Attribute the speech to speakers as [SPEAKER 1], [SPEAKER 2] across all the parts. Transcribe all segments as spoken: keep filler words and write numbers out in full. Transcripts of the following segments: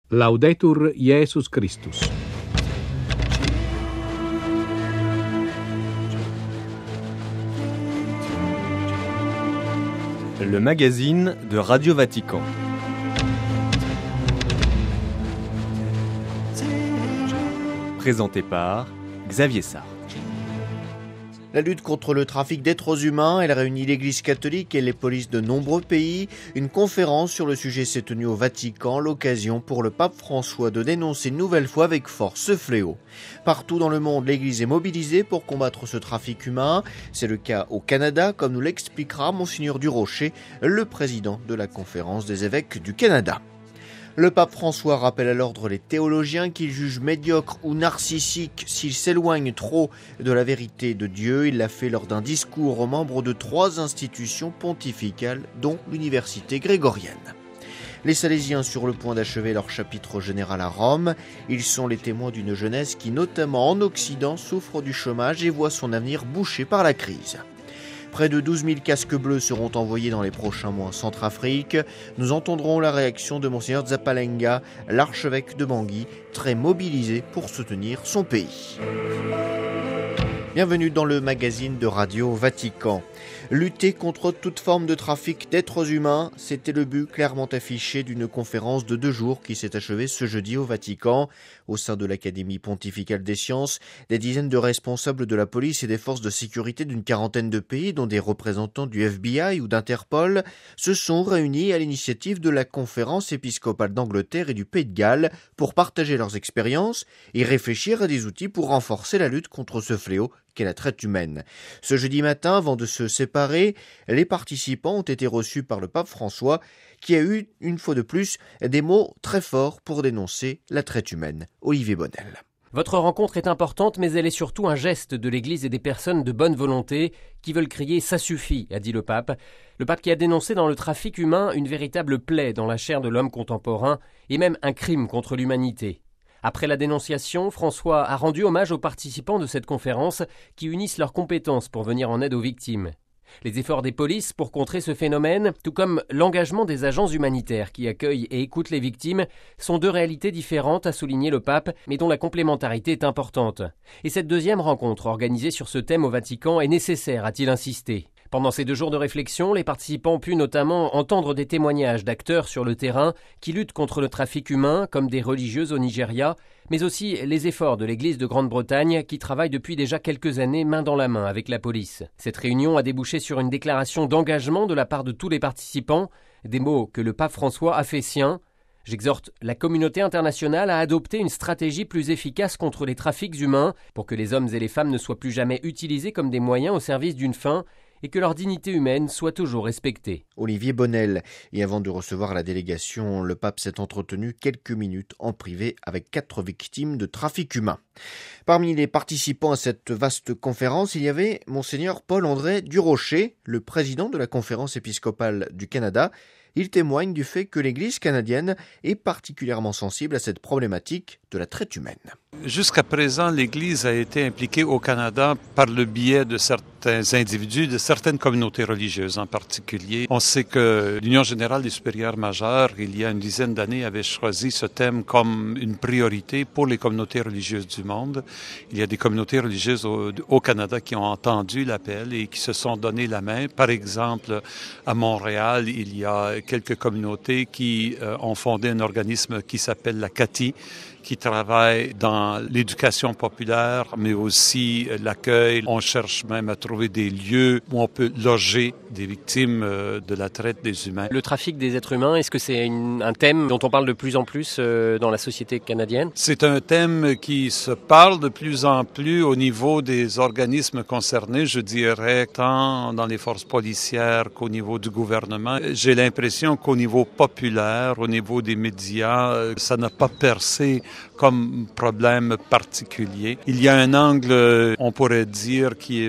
[SPEAKER 1] Laudetur Jesus Christus.
[SPEAKER 2] Le magazine de Radio Vatican. Présenté par Xavier Sartre.
[SPEAKER 3] La lutte contre le trafic d'êtres humains, elle réunit l'Église catholique et les polices de nombreux pays. Une conférence sur le sujet s'est tenue au Vatican, l'occasion pour le pape François de dénoncer une nouvelle fois avec force ce fléau. Partout dans le monde, l'Église est mobilisée pour combattre ce trafic humain. C'est le cas au Canada, comme nous l'expliquera Monseigneur Durocher, le président de la Conférence des évêques du Canada. Le pape François rappelle à l'ordre les théologiens qu'il juge médiocres ou narcissiques s'ils s'éloignent trop de la vérité de Dieu. Il l'a fait lors d'un discours aux membres de trois institutions pontificales, dont l'université grégorienne. Les Salésiens sur le point d'achever leur chapitre général à Rome. Ils sont les témoins d'une jeunesse qui, notamment en Occident, souffre du chômage et voit son avenir bouché par la crise. Près de douze mille casques bleus seront envoyés dans les prochains mois en Centrafrique. Nous entendrons la réaction de Monseigneur Zapalenga, l'archevêque de Bangui, très mobilisé pour soutenir son pays. Bienvenue dans le magazine de Radio Vatican. Lutter contre toute forme de trafic d'êtres humains, c'était le but clairement affiché d'une conférence de deux jours qui s'est achevée ce jeudi au Vatican. Au sein de l'Académie pontificale des sciences, des dizaines de responsables de la police et des forces de sécurité d'une quarantaine de pays, dont des représentants du F B I ou d'Interpol, se sont réunis à l'initiative de la Conférence épiscopale d'Angleterre et du Pays de Galles pour partager leurs expériences et réfléchir à des outils pour renforcer la lutte contre ce fléau qu'est la traite humaine. Ce jeudi matin, avant de se séparer, les participants ont été reçus par le pape François, qui a eu, une fois de plus, des mots très forts pour dénoncer la traite humaine. Olivier Bonnel.
[SPEAKER 4] Votre rencontre est importante, mais elle est surtout un geste de l'Église et des personnes de bonne volonté qui veulent crier « ça suffit », a dit le pape. Le pape qui a dénoncé dans le trafic humain une véritable plaie dans la chair de l'homme contemporain et même un crime contre l'humanité. Après la dénonciation, François a rendu hommage aux participants de cette conférence qui unissent leurs compétences pour venir en aide aux victimes. Les efforts des polices pour contrer ce phénomène, tout comme l'engagement des agences humanitaires qui accueillent et écoutent les victimes, sont deux réalités différentes, a souligné le pape, mais dont la complémentarité est importante. Et cette deuxième rencontre organisée sur ce thème au Vatican est nécessaire, a-t-il insisté. Pendant ces deux jours de réflexion, les participants ont pu notamment entendre des témoignages d'acteurs sur le terrain qui luttent contre le trafic humain, comme des religieuses au Nigeria, mais aussi les efforts de l'Église de Grande-Bretagne qui travaille depuis déjà quelques années main dans la main avec la police. Cette réunion a débouché sur une déclaration d'engagement de la part de tous les participants, des mots que le pape François a fait siens. J'exhorte la communauté internationale à adopter une stratégie plus efficace contre les trafics humains pour que les hommes et les femmes ne soient plus jamais utilisés comme des moyens au service d'une fin et que leur dignité humaine soit toujours respectée.
[SPEAKER 3] Olivier Bonnel. Et avant de recevoir la délégation, le pape s'est entretenu quelques minutes en privé avec quatre victimes de trafic humain. Parmi les participants à cette vaste conférence, il y avait Monseigneur Paul-André Durocher, le président de la Conférence épiscopale du Canada. Il témoigne du fait que l'Église canadienne est particulièrement sensible à cette problématique de la traite humaine.
[SPEAKER 5] Jusqu'à présent, l'Église a été impliquée au Canada par le biais de certains individus, de certaines communautés religieuses en particulier. On sait que l'Union générale des supérieurs majeurs, il y a une dizaine d'années, avait choisi ce thème comme une priorité pour les communautés religieuses du monde. Il y a des communautés religieuses au, au Canada qui ont entendu l'appel et qui se sont donné la main. Par exemple, à Montréal, il y a quelques communautés qui euh, ont fondé un organisme qui s'appelle la C A T I, qui travaille dans l'éducation populaire, mais aussi l'accueil. On cherche même à trouver des lieux où on peut loger des victimes de la traite des humains.
[SPEAKER 4] Le trafic des êtres humains, est-ce que c'est une, un thème dont on parle de plus en plus euh, dans la société canadienne?
[SPEAKER 5] C'est un thème qui se parle de plus en plus au niveau des organismes concernés, je dirais, tant dans les forces policières qu'au niveau du gouvernement. J'ai l'impression qu'au niveau populaire, au niveau des médias, ça n'a pas percé comme problème particulier. Il y a un angle, on pourrait dire, qui est vraiment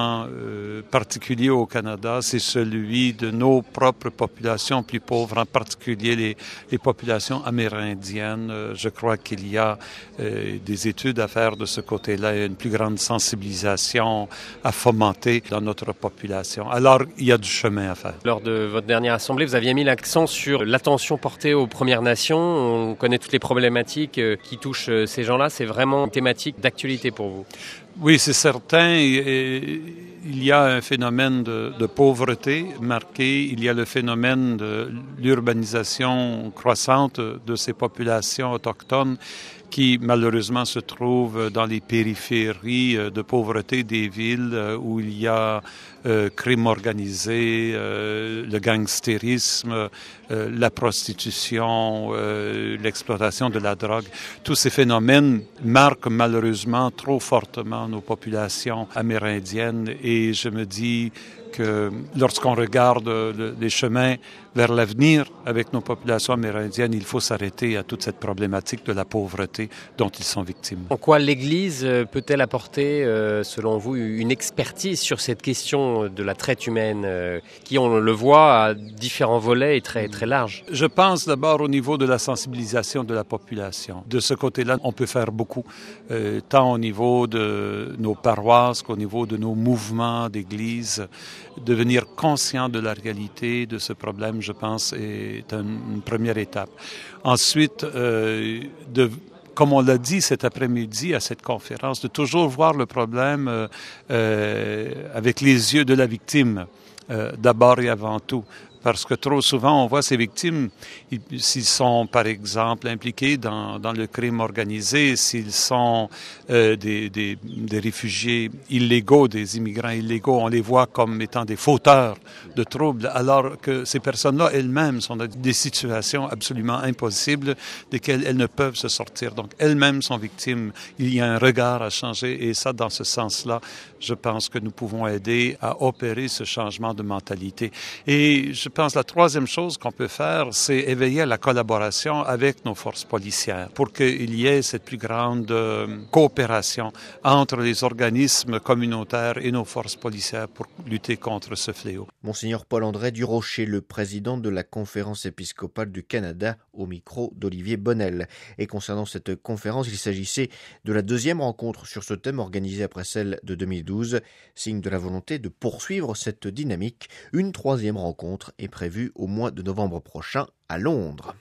[SPEAKER 5] vraiment euh, particulier au Canada, c'est celui de nos propres populations plus pauvres, en particulier les, les populations amérindiennes. Euh, je crois qu'il y a euh, des études à faire de ce côté-là et une plus grande sensibilisation à fomenter dans notre population. Alors, il y a du chemin à faire.
[SPEAKER 4] Lors de votre dernière assemblée, vous aviez mis l'accent sur l'attention portée aux Premières Nations. On connaît toutes les problématiques qui touchent ces gens-là. C'est vraiment une thématique d'actualité pour vous.
[SPEAKER 5] Oui, c'est certain. Il y a un phénomène de, de pauvreté marqué. Il y a le phénomène de l'urbanisation croissante de ces populations autochtones qui malheureusement se trouvent dans les périphéries de pauvreté des villes où il y a euh, crime organisé, euh, le gangstérisme, euh, la prostitution, euh, l'exploitation de la drogue. Tous ces phénomènes marquent malheureusement trop fortement nos populations amérindiennes et je me dis que lorsqu'on regarde le, les chemins vers l'avenir avec nos populations amérindiennes, il faut s'arrêter à toute cette problématique de la pauvreté dont ils sont victimes.
[SPEAKER 4] En quoi l'Église peut-elle apporter, selon vous, une expertise sur cette question de la traite humaine, qui, on le voit, a différents volets et très, très larges?
[SPEAKER 5] Je pense d'abord au niveau de la sensibilisation de la population. De ce côté-là, on peut faire beaucoup, euh, tant au niveau de nos paroisses qu'au niveau de nos mouvements d'Église. Devenir conscient de la réalité de ce problème, je pense, est une, une première étape. Ensuite, euh, de, comme on l'a dit cet après-midi à cette conférence, de toujours voir le problème euh, euh, avec les yeux de la victime, euh, d'abord et avant tout. Parce que trop souvent, on voit ces victimes, s'ils sont, par exemple, impliqués dans, dans le crime organisé, s'ils sont euh, des, des, des réfugiés illégaux, des immigrants illégaux, on les voit comme étant des fauteurs de troubles, alors que ces personnes-là elles-mêmes sont dans des situations absolument impossibles, desquelles elles ne peuvent se sortir. Donc, elles-mêmes sont victimes. Il y a un regard à changer et ça, dans ce sens-là, je pense que nous pouvons aider à opérer ce changement de mentalité. Et je Je pense que la troisième chose qu'on peut faire, c'est éveiller la collaboration avec nos forces policières pour qu'il y ait cette plus grande euh, coopération entre les organismes communautaires et nos forces policières pour lutter contre ce fléau.
[SPEAKER 3] Monseigneur Paul-André Durocher, le président de la Conférence épiscopale du Canada, au micro d'Olivier Bonnel. Et concernant cette conférence, il s'agissait de la deuxième rencontre sur ce thème organisée après celle de deux mille douze, signe de la volonté de poursuivre cette dynamique. Une troisième rencontre est prévue au mois de novembre prochain à Londres.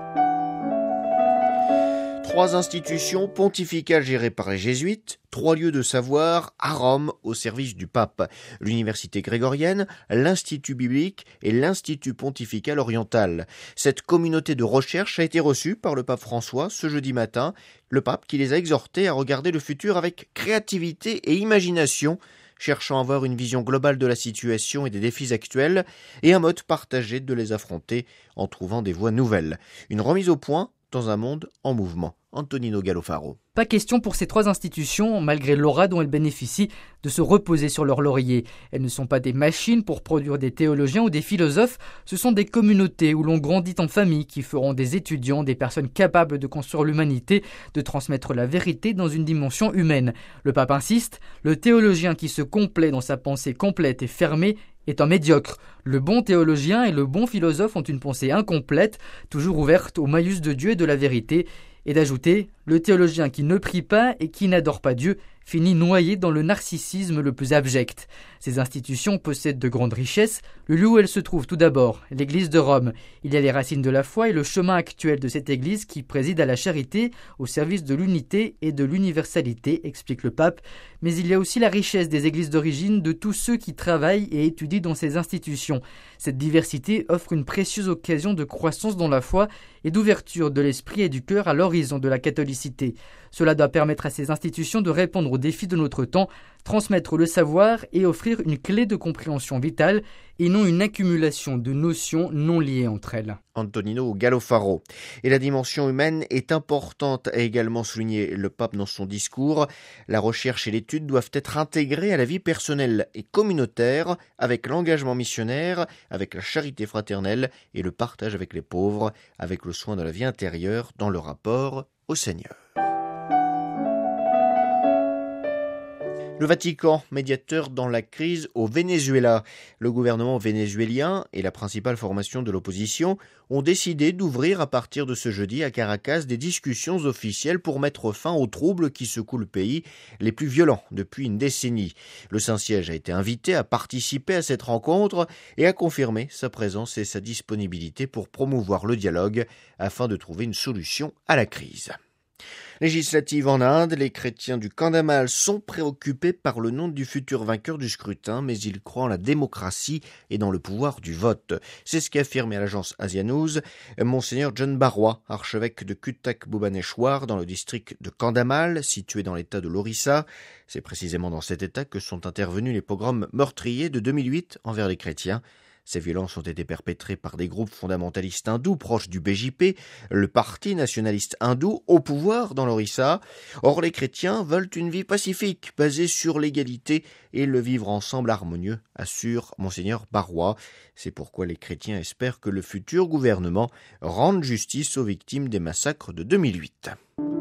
[SPEAKER 3] Trois institutions pontificales gérées par les jésuites, trois lieux de savoir à Rome au service du pape. L'université grégorienne, l'Institut biblique et l'Institut pontifical oriental. Cette communauté de recherche a été reçue par le pape François ce jeudi matin. Le pape qui les a exhortés à regarder le futur avec créativité et imagination, cherchant à avoir une vision globale de la situation et des défis actuels et un mode partagé de les affronter en trouvant des voies nouvelles. Une remise au point dans un monde en mouvement. Antonino Gallofaro.
[SPEAKER 6] Pas question pour ces trois institutions, malgré l'aura dont elles bénéficient, de se reposer sur leur laurier. Elles ne sont pas des machines pour produire des théologiens ou des philosophes, ce sont des communautés où l'on grandit en famille qui feront des étudiants, des personnes capables de construire l'humanité, de transmettre la vérité dans une dimension humaine. Le pape insiste, le théologien qui se complaît dans sa pensée complète et fermée est un médiocre. Le bon théologien et le bon philosophe ont une pensée incomplète, toujours ouverte aux maïus de Dieu et de la vérité, et d'ajouter, le théologien qui ne prie pas et qui n'adore pas Dieu finit noyé dans le narcissisme le plus abject. Ces institutions possèdent de grandes richesses. Le lieu où elles se trouvent, tout d'abord, l'Église de Rome. Il y a les racines de la foi et le chemin actuel de cette Église qui préside à la charité, au service de l'unité et de l'universalité, explique le pape. Mais il y a aussi la richesse des églises d'origine de tous ceux qui travaillent et étudient dans ces institutions. Cette diversité offre une précieuse occasion de croissance dans la foi et d'ouverture de l'esprit et du cœur à l'horizon de la catholicité. Cela doit permettre à ces institutions de répondre aux défis de notre temps, transmettre le savoir et offrir une clé de compréhension vitale et non une accumulation de notions non liées entre elles.
[SPEAKER 3] Antonino Gallofaro. Et la dimension humaine est importante, a également souligné le pape dans son discours. La recherche et l'étude doivent être intégrées à la vie personnelle et communautaire, avec l'engagement missionnaire, avec la charité fraternelle et le partage avec les pauvres, avec le soin de la vie intérieure dans le rapport au Seigneur. Le Vatican, médiateur dans la crise au Venezuela. Le gouvernement vénézuélien et la principale formation de l'opposition ont décidé d'ouvrir à partir de ce jeudi à Caracas des discussions officielles pour mettre fin aux troubles qui secouent le pays, les plus violents depuis une décennie. Le Saint-Siège a été invité à participer à cette rencontre et a confirmé sa présence et sa disponibilité pour promouvoir le dialogue afin de trouver une solution à la crise. Législative en Inde, les chrétiens du Kandhamal sont préoccupés par le nom du futur vainqueur du scrutin, mais ils croient en la démocratie et dans le pouvoir du vote. C'est ce qu'a affirmé à l'agence Asia News Monseigneur John Barrois, archevêque de Cuttack Bhubaneswar dans le district de Kandhamal, situé dans l'état de l'Orissa. C'est précisément dans cet état que sont intervenus les pogroms meurtriers de deux mille huit envers les chrétiens. Ces violences ont été perpétrées par des groupes fondamentalistes hindous proches du B J P, le parti nationaliste hindou au pouvoir dans l'Orissa. Or, les chrétiens veulent une vie pacifique, basée sur l'égalité et le vivre ensemble harmonieux, assure Monseigneur Barrois. C'est pourquoi les chrétiens espèrent que le futur gouvernement rende justice aux victimes des massacres de deux mille huit.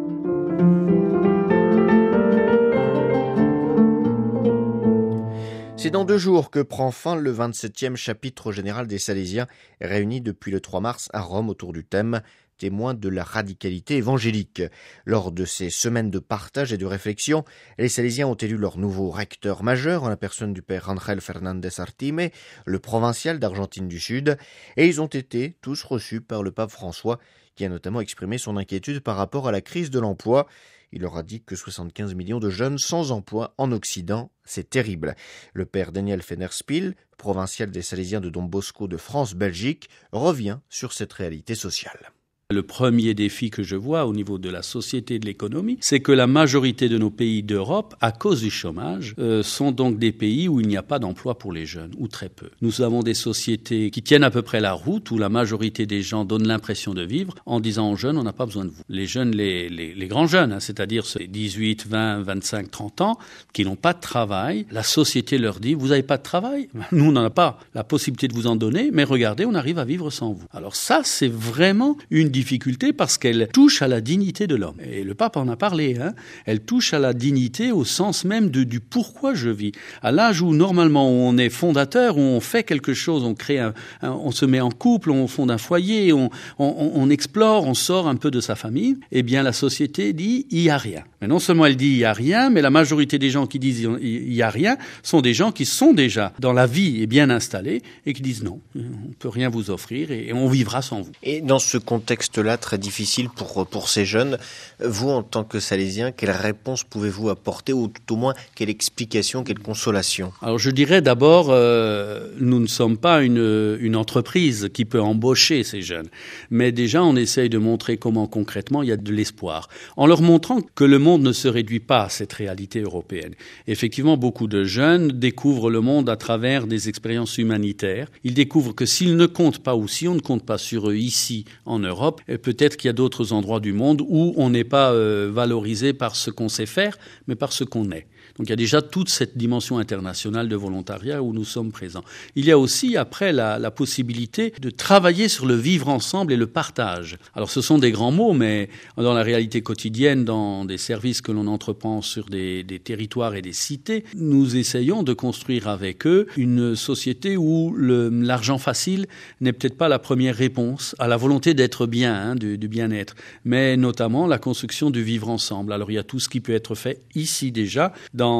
[SPEAKER 3] C'est dans deux jours que prend fin le vingt-septième chapitre général des Salésiens, réuni depuis le trois mars à Rome autour du thème « Témoins de la radicalité évangélique ». Lors de ces semaines de partage et de réflexion, les Salésiens ont élu leur nouveau recteur majeur en la personne du père Ángel Fernández Artime, le provincial d'Argentine du Sud, et ils ont été tous reçus par le pape François, qui a notamment exprimé son inquiétude par rapport à la crise de l'emploi. Il leur a dit que soixante-quinze millions de jeunes sans emploi en Occident, c'est terrible. Le père Daniel Fenerspiel, provincial des Salésiens de Don Bosco de France-Belgique, revient sur cette réalité sociale.
[SPEAKER 7] Le premier défi que je vois au niveau de la société et de l'économie, c'est que la majorité de nos pays d'Europe, à cause du chômage, euh, sont donc des pays où il n'y a pas d'emploi pour les jeunes, ou très peu. Nous avons des sociétés qui tiennent à peu près la route, où la majorité des gens donnent l'impression de vivre en disant aux jeunes, on n'a pas besoin de vous. Les jeunes, les, les, les grands jeunes, hein, c'est-à-dire ceux dix-huit, vingt, vingt-cinq, trente ans, qui n'ont pas de travail, la société leur dit, vous n'avez pas de travail? Nous, on n'en a pas la possibilité de vous en donner, mais regardez, on arrive à vivre sans vous. Alors ça, c'est vraiment une difficulté parce qu'elle touche à la dignité de l'homme. Et le pape en a parlé, hein. Elle touche à la dignité au sens même de, du pourquoi je vis. À l'âge où normalement on est fondateur, où on fait quelque chose, on crée un, un on se met en couple, on fonde un foyer, on, on, on explore, on sort un peu de sa famille, eh bien la société dit il y a rien. Mais non seulement elle dit il y a rien, mais la majorité des gens qui disent il y a rien sont des gens qui sont déjà dans la vie et bien installés et qui disent non, on peut rien vous offrir et on vivra sans vous.
[SPEAKER 3] Et dans ce contexte-là très difficile pour, pour ces jeunes, vous en tant que Salésien, quelle réponse pouvez-vous apporter ou tout au moins quelle explication, quelle consolation?
[SPEAKER 7] Alors je dirais d'abord, euh, nous ne sommes pas une, une entreprise qui peut embaucher ces jeunes, mais déjà on essaye de montrer comment concrètement il y a de l'espoir, en leur montrant que le monde ne se réduit pas à cette réalité européenne. Effectivement, beaucoup de jeunes découvrent le monde à travers des expériences humanitaires. Ils découvrent que s'ils ne comptent pas ou si on ne compte pas sur eux ici en Europe, peut-être qu'il y a d'autres endroits du monde où on n'est pas euh, valorisé par ce qu'on sait faire, mais par ce qu'on est. Donc il y a déjà toute cette dimension internationale de volontariat où nous sommes présents. Il y a aussi après la, la possibilité de travailler sur le vivre ensemble et le partage. Alors ce sont des grands mots, mais dans la réalité quotidienne, dans des services que l'on entreprend sur des, des territoires et des cités, nous essayons de construire avec eux une société où le, l'argent facile n'est peut-être pas la première réponse à la volonté d'être bien, hein, du, du bien-être, mais notamment la construction du vivre ensemble. Alors il y a tout ce qui peut être fait ici déjà, dans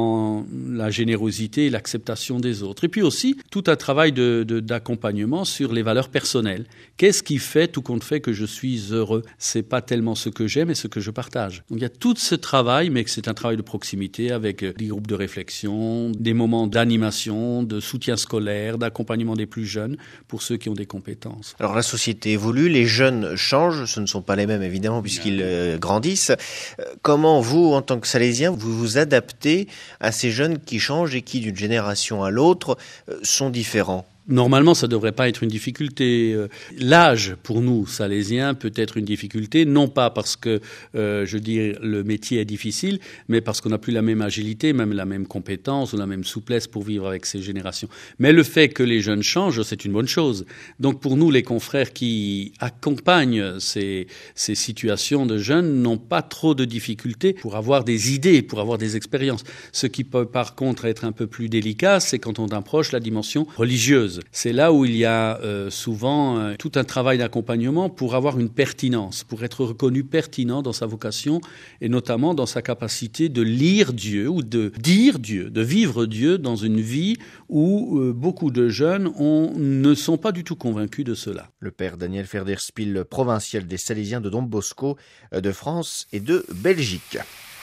[SPEAKER 7] la générosité et l'acceptation des autres. Et puis aussi, tout un travail de, de, d'accompagnement sur les valeurs personnelles. Qu'est-ce qui fait, tout compte fait, que je suis heureux? C'est pas tellement ce que j'aime, mais ce que je partage. Donc il y a tout ce travail, mais que c'est un travail de proximité avec des groupes de réflexion, des moments d'animation, de soutien scolaire, d'accompagnement des plus jeunes, pour ceux qui ont des compétences.
[SPEAKER 3] Alors la société évolue, les jeunes changent, ce ne sont pas les mêmes évidemment puisqu'ils euh, grandissent. Euh, comment vous, en tant que Salésien, vous vous adaptez à ces jeunes qui changent et qui, d'une génération à l'autre, sont différents?
[SPEAKER 7] Normalement, ça ne devrait pas être une difficulté. L'âge, pour nous, Salésiens, peut être une difficulté, non pas parce que, euh, je dis, le métier est difficile, mais parce qu'on n'a plus la même agilité, même la même compétence ou la même souplesse pour vivre avec ces générations. Mais le fait que les jeunes changent, c'est une bonne chose. Donc pour nous, les confrères qui accompagnent ces, ces situations de jeunes n'ont pas trop de difficultés pour avoir des idées, pour avoir des expériences. Ce qui peut par contre être un peu plus délicat, c'est quand on approche la dimension religieuse. C'est là où il y a euh, souvent euh, tout un travail d'accompagnement pour avoir une pertinence, pour être reconnu pertinent dans sa vocation et notamment dans sa capacité de lire Dieu ou de dire Dieu, de vivre Dieu dans une vie où euh, beaucoup de jeunes ont, ne sont pas du tout convaincus de cela.
[SPEAKER 3] Le père Daniel Ferderspiel, provincial des Salésiens de Don Bosco, de France et de Belgique.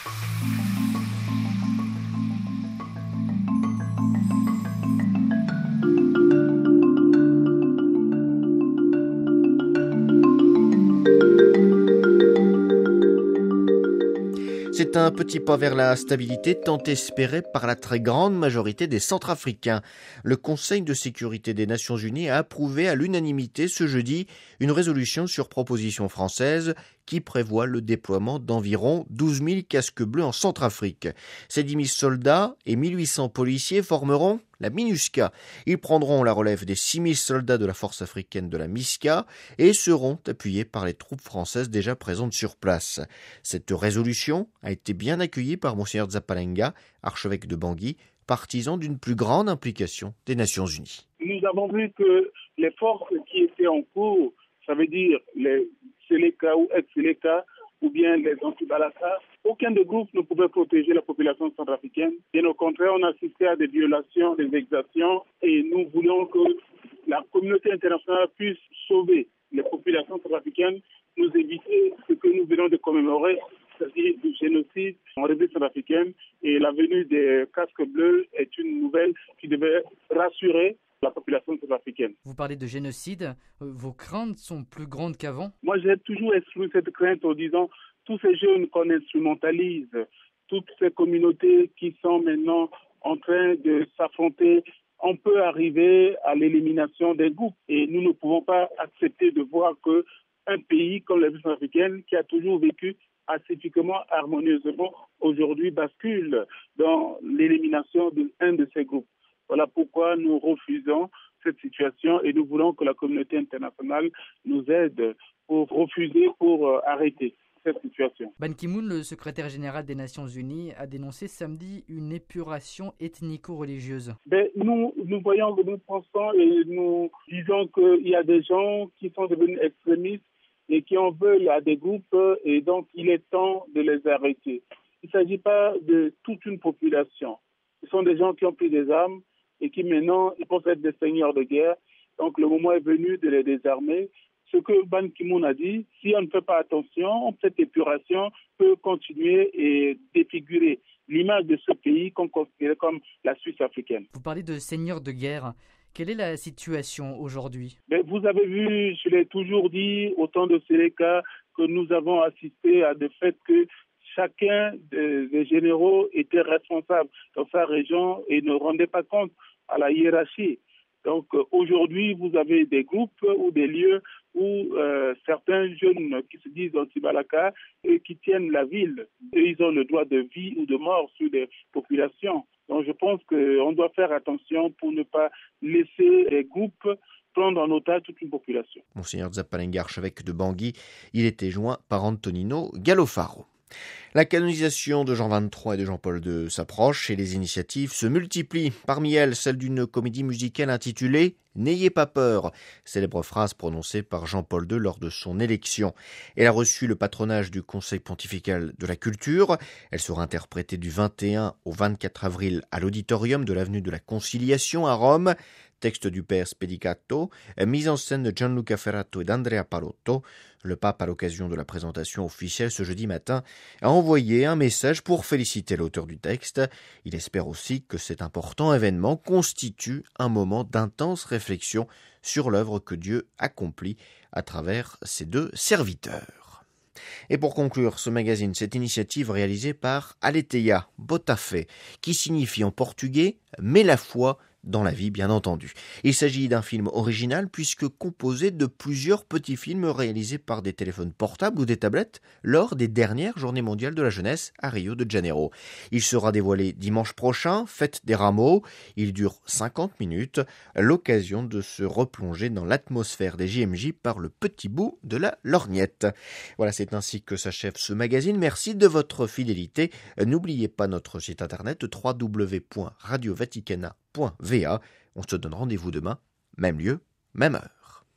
[SPEAKER 3] C'est un petit pas vers la stabilité tant espérée par la très grande majorité des Centrafricains. Le Conseil de sécurité des Nations Unies a approuvé à l'unanimité ce jeudi une résolution sur proposition française qui prévoit le déploiement d'environ douze mille casques bleus en Centrafrique. Ces dix mille soldats et mille huit cents policiers formeront la MINUSCA. Ils prendront la relève des six mille soldats de la force africaine de la MISCA et seront appuyés par les troupes françaises déjà présentes sur place. Cette résolution a été bien accueillie par Monseigneur Zapalenga, archevêque de Bangui, partisan d'une plus grande implication des Nations Unies.
[SPEAKER 8] Nous avons vu que les forces qui étaient en cours, ça veut dire les Séléka ou ex-Séléka, ou bien les anti-Balaka, aucun des groupes ne pouvait protéger la population centrafricaine. Bien au contraire, on assistait à des violations, des exactions, et nous voulons que la communauté internationale puisse sauver les populations centrafricaines, nous éviter ce que nous venons de commémorer, c'est-à-dire du génocide en République centrafricaine. Et la venue des casques bleus est une nouvelle qui devait rassurer la population centrafricaine.
[SPEAKER 6] Vous parlez de génocide, vos craintes sont plus grandes qu'avant ?
[SPEAKER 8] Moi, j'ai toujours exprimé cette crainte en disant tous ces jeunes qu'on instrumentalise, toutes ces communautés qui sont maintenant en train de s'affronter, on peut arriver à l'élimination des groupes. Et nous ne pouvons pas accepter de voir qu'un pays comme la République centrafricaine, qui a toujours vécu pacifiquement, harmonieusement, aujourd'hui bascule dans l'élimination d'un de ces groupes. Voilà pourquoi nous refusons cette situation et nous voulons que la communauté internationale nous aide pour refuser, pour euh, arrêter cette situation.
[SPEAKER 6] Ban Ki-moon, le secrétaire général des Nations Unies, a dénoncé samedi une épuration ethnico-religieuse.
[SPEAKER 8] Ben, nous, nous voyons que nous pensons et nous disons qu'il y a des gens qui sont devenus extrémistes et qui en veulent à des groupes et donc il est temps de les arrêter. Il ne s'agit pas de toute une population. Ce sont des gens qui ont pris des armes et qui maintenant ils pensent être des seigneurs de guerre. Donc le moment est venu de les désarmer. Ce que Ban Ki-moon a dit, si on ne fait pas attention, cette épuration peut continuer et défigurer l'image de ce pays qu'on considère comme la Suisse africaine.
[SPEAKER 6] Vous parlez de seigneurs de guerre. Quelle est la situation aujourd'hui ?
[SPEAKER 8] Mais vous avez vu, je l'ai toujours dit, au temps de Séléka, que nous avons assisté à des faits que chacun des, des généraux était responsable dans sa région et ne rendait pas compte à la hiérarchie. Donc euh, aujourd'hui, vous avez des groupes ou des lieux où euh, certains jeunes qui se disent anti-Balaka et qui tiennent la ville, et ils ont le droit de vie ou de mort sur des populations. Donc je pense qu'on doit faire attention pour ne pas laisser les groupes prendre en otage toute une population.
[SPEAKER 3] Monseigneur Zapalenga, archevêque de Bangui, il était joint par Antonino Gallofaro. La canonisation de Jean vingt-trois et de Jean-Paul deux s'approche et les initiatives se multiplient. Parmi elles, celle d'une comédie musicale intitulée « N'ayez pas peur », célèbre phrase prononcée par Jean-Paul deux lors de son élection. Elle a reçu le patronage du Conseil pontifical de la culture. Elle sera interprétée du vingt et un au vingt-quatre avril à l'auditorium de l'avenue de la Conciliation à Rome. Texte du père Spedicato, mise en scène de Gianluca Ferrato et d'Andrea Palotto. Le pape, à l'occasion de la présentation officielle ce jeudi matin, a envoyé un message pour féliciter l'auteur du texte. Il espère aussi que cet important événement constitue un moment d'intense réflexion sur l'œuvre que Dieu accomplit à travers ses deux serviteurs. Et pour conclure ce magazine, cette initiative réalisée par Aletheia Botafé, qui signifie en portugais « mais la foi » dans la vie bien entendu. Il s'agit d'un film original puisque composé de plusieurs petits films réalisés par des téléphones portables ou des tablettes lors des dernières Journées mondiales de la jeunesse à Rio de Janeiro. Il sera dévoilé dimanche prochain, fête des Rameaux. Il dure cinquante minutes, l'occasion de se replonger dans l'atmosphère des J M J par le petit bout de la lorgnette. Voilà, c'est ainsi que s'achève ce magazine. Merci de votre fidélité. N'oubliez pas notre site internet w w w point radio vaticana point v a. On se donne rendez-vous demain, même lieu, même heure.